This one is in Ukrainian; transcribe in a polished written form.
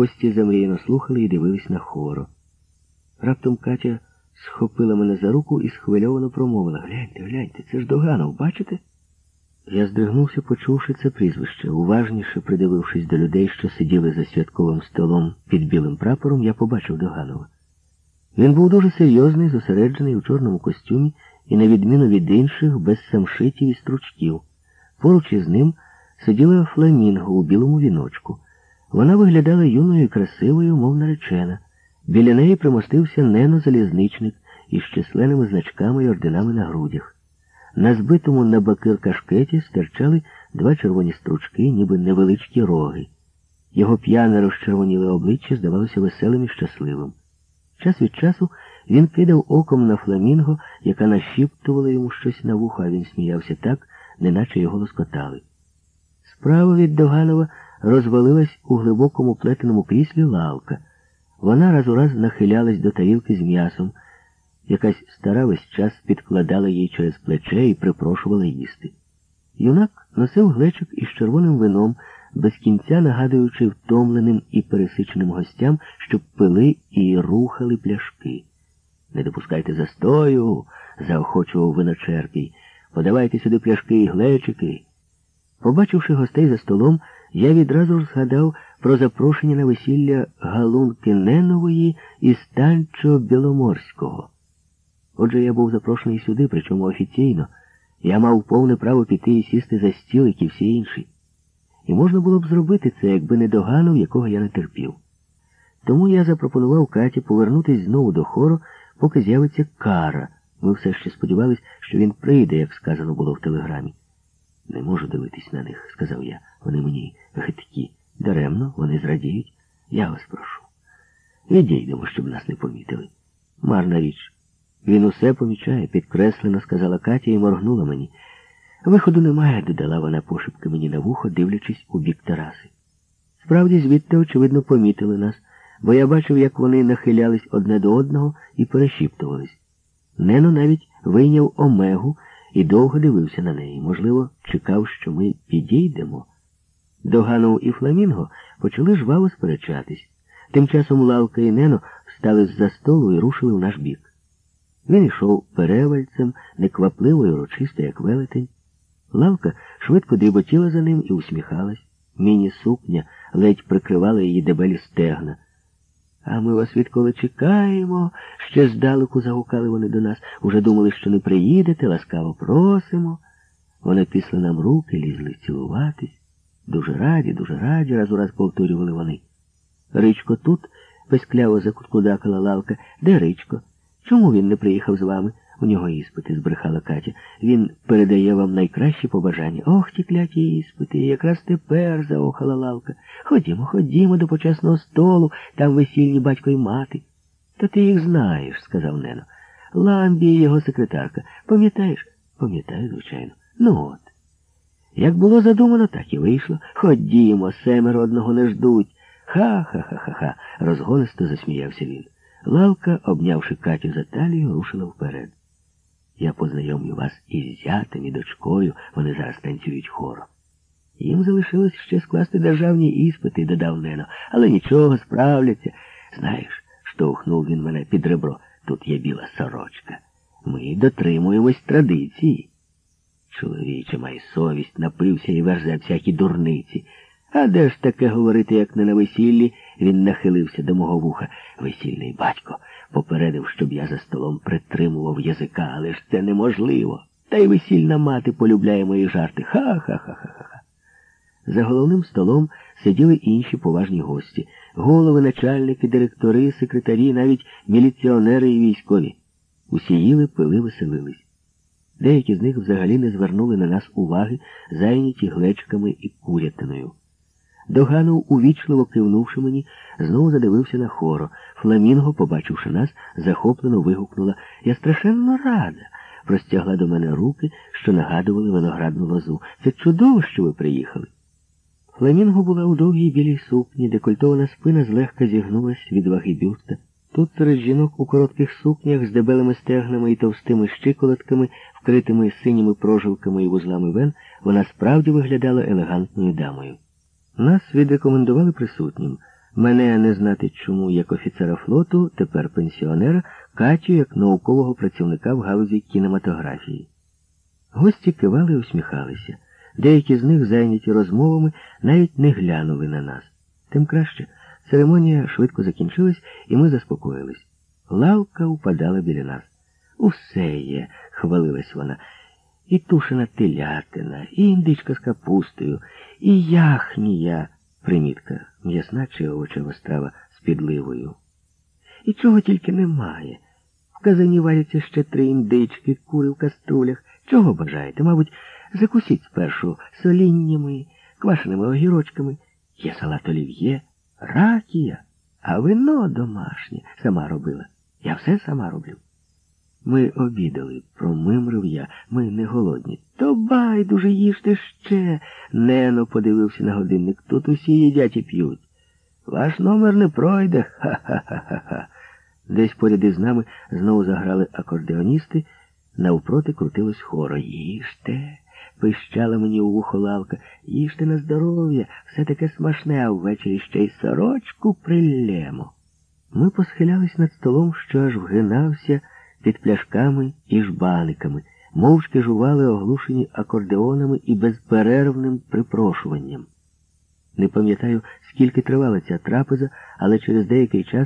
Гості замріяно слухали і дивились на Хоро. Раптом Катя схопила мене за руку і схвильовано промовила: «Гляньте, гляньте, це ж Доганов, бачите?» Я здригнувся, почувши це прізвище. Уважніше придивившись до людей, що сиділи за святковим столом під білим прапором, я побачив Доганова. Він був дуже серйозний, зосереджений у чорному костюмі і, на відміну від інших, без самшитів і стручків. Поруч із ним сиділа Фламінго у білому віночку. Вона виглядала юною і красивою, мов наречена. Біля неї примостився Нено Залізничник із численними значками і орденами на грудях. На збитому на бакир кашкеті стирчали два червоні стручки, ніби невеличкі роги. Його п'яне розчервоніле обличчя здавалося веселим і щасливим. Час від часу він кидав оком на Фламінго, яка нашіптувала йому щось на вухо, а він сміявся так, неначе його лоскотали. Справа від Доганова розвалилась у глибокому плетеному кріслі лавка. Вона раз у раз нахилялась до тарілки з м'ясом. Якась стара весь час підкладала їй через плече і припрошувала їсти. Юнак носив глечик із червоним вином, без кінця нагадуючи втомленим і пересиченим гостям, щоб пили і рухали пляшки. «Не допускайте застою», — заохочував виночерпій. «Подавайте сюди пляшки і глечики». Побачивши гостей за столом, я відразу ж згадав про запрошення на весілля Галунки Ненової і Станчо Біломорського. Отже, я був запрошений сюди, причому офіційно. Я мав повне право піти і сісти за стіл, як і всі інші. І можна було б зробити це, якби не Доганов, якого я не терпів. Тому я запропонував Каті повернутись знову до хору, поки з'явиться Кара. Ми все ще сподівались, що він прийде, як сказано було в телеграмі. «Не можу дивитись на них», — сказав я. «Вони мені гидкі. Даремно, вони зрадіють. Я вас прошу. Відійдемо, щоб нас не помітили». «Марна річ. Він усе помічає», — підкреслено сказала Катя і моргнула мені. «Виходу немає», — додала вона пошепки мені на вухо, дивлячись у бік тераси. Справді, звідти, очевидно, помітили нас, бо я бачив, як вони нахилялись одне до одного і перешіптувались. Нено навіть вийняв омегу і довго дивився на неї. Можливо, чекав, що ми підійдемо. Доганов і Фламінго почали жваво сперечатись. Тим часом Лавка і Нено встали з-за столу і рушили в наш бік. Він йшов перевальцем, неквапливо й урочисто, як велетень. Лавка швидко дріботіла за ним і усміхалась. Міні-сукня ледь прикривала її дебелі стегна. «А ми вас відколи чекаємо», — ще здалеку загукали вони до нас. «Уже думали, що не приїдете, ласкаво просимо». Вони тисли нам руки, лізли цілуватись. Дуже раді», — раз у раз повторювали вони. «Ричко тут?» — пескляво закуткудакала Лавка. «Де Ричко? Чому він не приїхав з вами?» «У нього іспити», — збрехала Катя. «Він передає вам найкращі побажання». «Ох, ті кляті іспити, якраз тепер», — заохала Лавка. Ходімо до почесного столу, там весільні батько й мати». «Та ти їх знаєш», — сказав Нено. «Ламбі його секретарка. Пам'ятаєш?» «Пам'ятаю, звичайно». «Ну от. Як було задумано, так і вийшло. Ходімо, 7 одного не ждуть». «Ха-ха-ха-ха-ха», — розгонисто засміявся він. Лавка, обнявши Катю за талію, рушила вперед. «Я познайомлю вас із зятем і дочкою, вони зараз танцюють хором». «Їм залишилось ще скласти державні іспити», — додав Нено. «Але нічого, справляться. Знаєш», — штовхнув він мене під ребро, — «тут є біла сорочка. Ми дотримуємось традиції». «Чоловіче, май совість, напився і верзе всякі дурниці». «А де ж таке говорити, як не на весіллі?» Він нахилився до мого вуха. «Весільний батько попередив, щоб я за столом притримував язика, але ж це неможливо. Та й весільна мати полюбляє мої жарти. Ха-ха-ха-ха-ха». За головним столом сиділи інші поважні гості. Голови, начальники, директори, секретарі, навіть міліціонери і військові. Усі їли, пили, веселились. Деякі з них взагалі не звернули на нас уваги, зайняті глечками і курятиною. Доганов, увічливо кивнувши мені, знову задивився на Хоро. Фламінго, побачивши нас, захоплено вигукнула: «Я страшенно рада!» Простягла до мене руки, що нагадували виноградну лозу. «Це чудово, що ви приїхали!» Фламінго була у довгій білій сукні, декольтована спина злегка зігнулась від ваги бюста. Тут серед жінок у коротких сукнях з дебелими стегнами і товстими щиколотками, вкритими синіми прожилками і вузлами вен, вона справді виглядала елегантною дамою. Нас відрекомендували присутнім. Мене, не знати чому, як офіцера флоту, тепер пенсіонера, Катю як наукового працівника в галузі кінематографії. Гості кивали і усміхалися. Деякі з них, зайняті розмовами, навіть не глянули на нас. Тим краще. Церемонія швидко закінчилась, і ми заспокоїлись. Лавка упадала біля нас. «Усе є», — хвалилась вона. «І тушена телятина, і індичка з капустою, і яхнія». Примітка. М'ясна чи овочева страва з підливою. І чого тільки немає. В казані варяться ще 3 індички, кури в каструлях. Чого бажаєте? Мабуть, закусіть спершу соліннями, квашеними огірочками. Є салат олів'є, ракія, а вино домашнє. Сама робила. Я все сама роблю. Ми обідали, промимрив я. Ми не голодні. То байдуже, їжте ще. Нено подивився на годинник. Тут усі їдять і п'ють. Ваш номер не пройде. Ха-ха-ха-ха. Десь поряд із нами знову заграли акордеоністи. Навпроти крутилось хоро. «Їжте!» — пищала мені у вухо Лавка. «Їжте на здоров'я, все таке смачне, а ввечері ще й сорочку прилємо». Ми посхилялись над столом, що аж вгинався під пляшками і жбаниками, мовчки жували, оглушені акордеонами і безперервним припрошуванням. Не пам'ятаю, скільки тривала ця трапеза, але через деякий час